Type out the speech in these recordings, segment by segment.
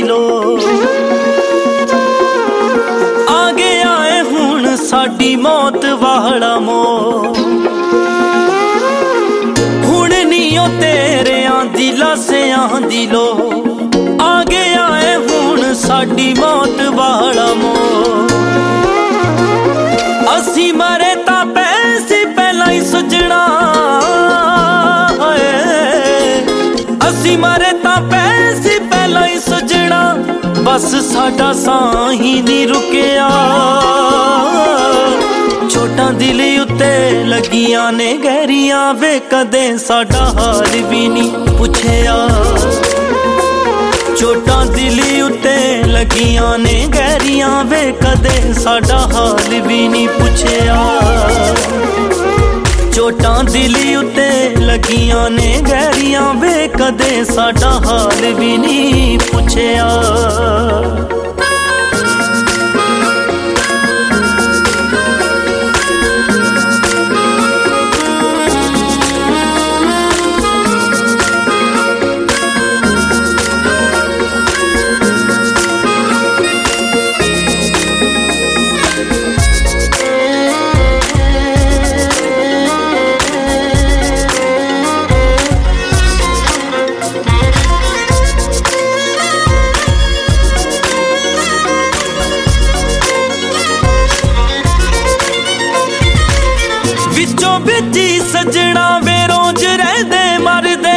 दिलो आ गया है हुण साडी मौत वाला मोड़ हुण नी ओ तेरियां दिलां सेयां दिलो आ गया है हुण साडी मौत वाला मोड़ असी मरे तां पैसी पहलां ही सजना असी मरे तां पैसी पहलां ही सजना बस साडा साह ही नहीं रुकिया चोटां दिल उत्ते लगियां ने गहरियां वे कदे साडा हाल भी नहीं पुछया चोटां दिल उत्ते लगियां ने गहरियां वे कदे साडा हाल भी नहीं पुछया चोटां दिल उत्ते लगियां ने गहरियां वे कदे साडा हाल भी नहीं पुछया विचों बिची सजना वे रोज रहदे मरदे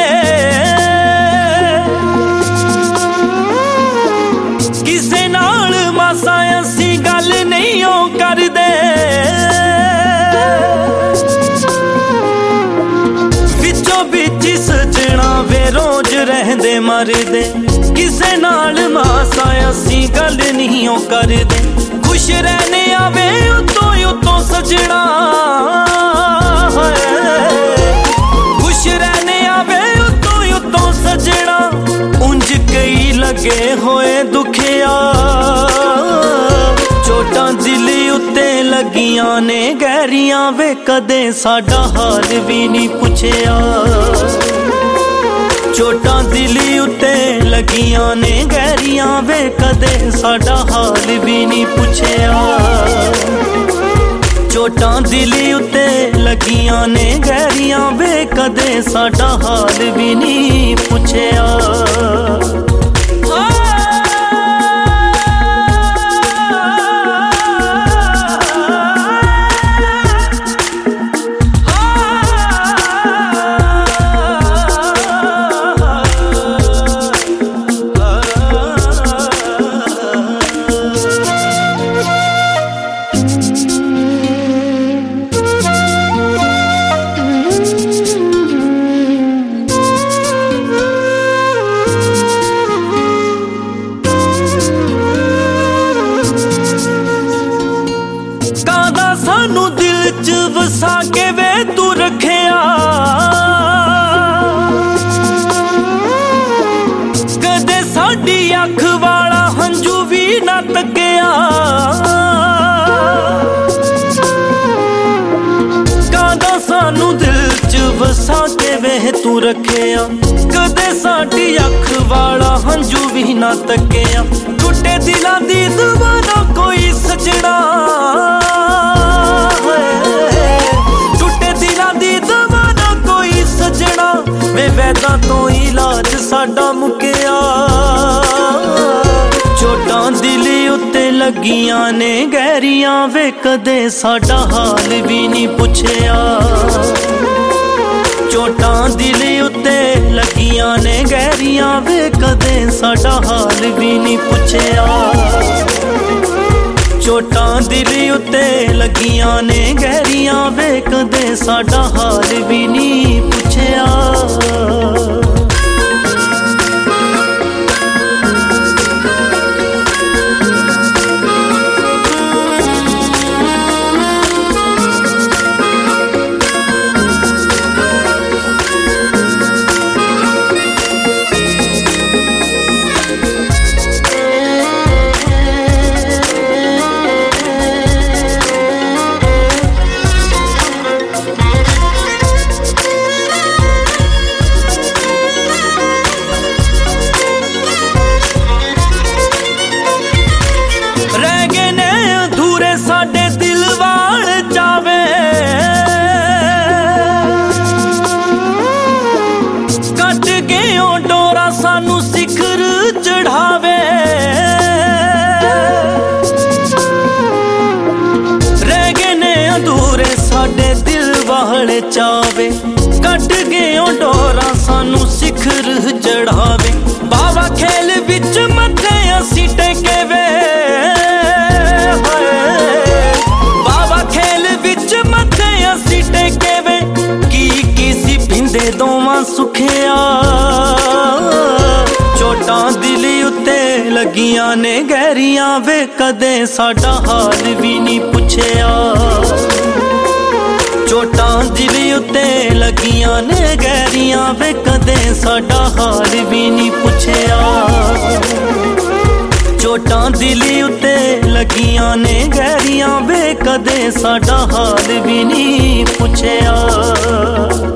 किसे नाल मासा असी गल नहीं ओ करदे विचों बिची सजना वे रोज रहदे मरदे किसे नाल मासा असी गल नहीं ओ करदे खुश रहने आवे उतों उतों सजना खुश रहने आवे उतों उतों सजना उंज कई लगे होए दुखिया चोटां दिल उत्ते लगियां ने गहरियां वे कदे साडा हाल भी नहीं पुछया चोटां दिल उत्ते लगियां ने गहरियां वे कदे साडा हाल भी नहीं पुछया चोटां दिल उत्ते लगियां ने गहरियां वे कदे साडा हाल भी नहीं पुछया सानू दिल च वसा के वे तू रखिया कदे साडी अख वाला हंजू भी ना तकिया कादा सानू दिल च वसा के वे तू रखिया कदे साडी अख वाला हंजू भी ना तकिया टुटे दिलां दी दुबारा कोई सजना टुटे दिलां दी दुबारा कोई सजना वे वैदा तो इलाज साडा मुकिया चोटां दिल उत्ते लगियां ने गहरियां वे कदे साडा हाल भी नहीं पुछया चोटां दिल उत्ते लगियां ने गहरियां वे कदे साडा हाल भी नहीं पुछया चोटां दिल उत्ते लगियां ने गहरियां वे कदे साडा हाल भी नहीं पुछया ਚਾਵੇ, ਕੱਢ ਗਿਓ ਡੋਰਾ ਸਾਨੂੰ ਸਿਖਰ ਚੜਾਵੇ। ਬਾਵਾ ਖੇਲ ਵਿੱਚ ਮੱਥੇ ਅਸੀਂ ਟੇਕੇ ਵੇ, ਬਾਵਾ ਖੇਲ ਵਿੱਚ ਮੱਥੇ ਅਸੀਂ ਟੇਕੇ ਵੇ। ਕੀ ਸੀ ਪਿੰਦੇ ਦੋਵਾਂ ਸੁਖਿਆ, ਚੋਟਾਂ ਦਿਲ ਉੱਤੇ ਲੱਗੀਆਂ ਨੇ ਗਹਿਰੀਆਂ ਵੇ, ਕਦੇ ਸਾਡਾ ਹਾਲ ਵੀ ਨਹੀਂ ਪੁੱਛਿਆ। ਚੋਟਾਂ ਦਿਲ ਉੱਤੇ ਲੱਗੀਆਂ ਨੇ ਗਹਿਰੀਆਂ ਵੇ, ਕਦੇ ਸਾਡਾ ਹਾਲ ਵੀ ਨਹੀਂ ਪੁੱਛਿਆ। ਚੋਟਾਂ ਦਿਲ ਉੱਤੇ ਲੱਗੀਆਂ ਨੇ ਗਹਿਰੀਆਂ ਵੇ, ਕਦੇ ਸਾਡਾ ਹਾਲ ਵੀ ਨਹੀਂ ਪੁੱਛਿਆ।